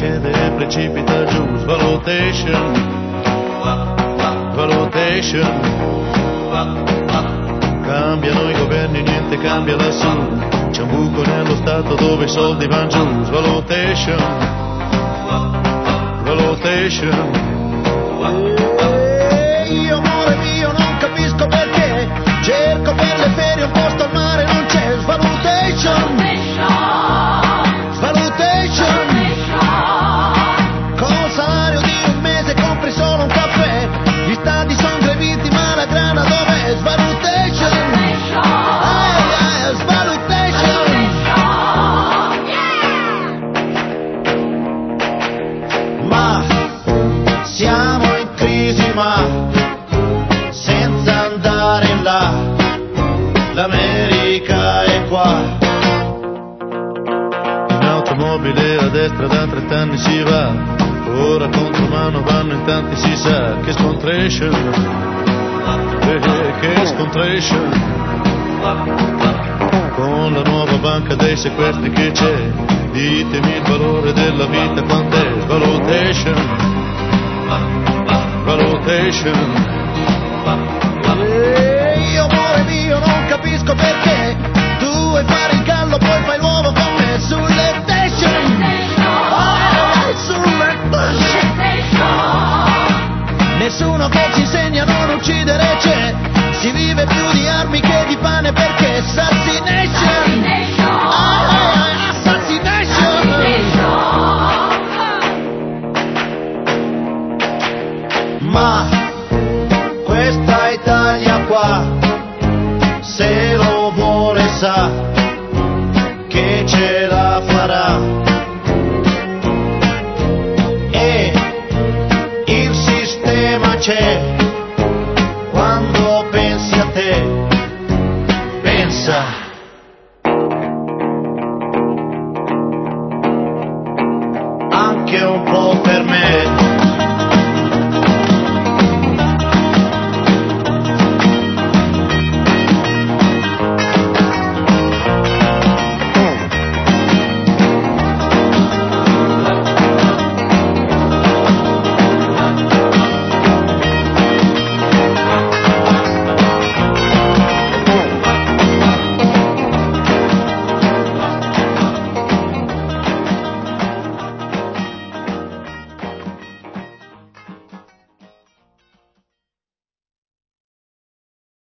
cede e precipita giù. Svalutation, valutation. Cambiano i governi, niente cambia lassù. C'è un buco nello stato dove i soldi van giù. Svalutation, valutation. Io amore mio non capisco perché cerco per le ferie un posto al mare, non c'è. Svalutation, svalutation. Con un salario di un mese compri solo un caffè. Gli stadi sono greviti ma la grana dov'è? Svalutation, svalutation. Ma siamo in crisi, ma senza andare in là, l'America è qua. In automobile a destra da 30 anni si va, ora contro mano vanno in tanti, si sa. Che scontration, che scontration. Con la nuova banca dei sequestri che c'è, ditemi il valore della vita quant'è. Valutation, valutation. Io amore mio non capisco perché tu vuoi fare il gallo poi fai l'uovo con me sulle station. Sulle station. Nessuno che ci insegna a non uccidere c'è, si vive più di armi che di pane perché assassination, assassination. Ma questa Italia qua, se lo vuole sa che ce la farà. E il sistema c'è, quando pensi a te, pensa. Anche un po' per me.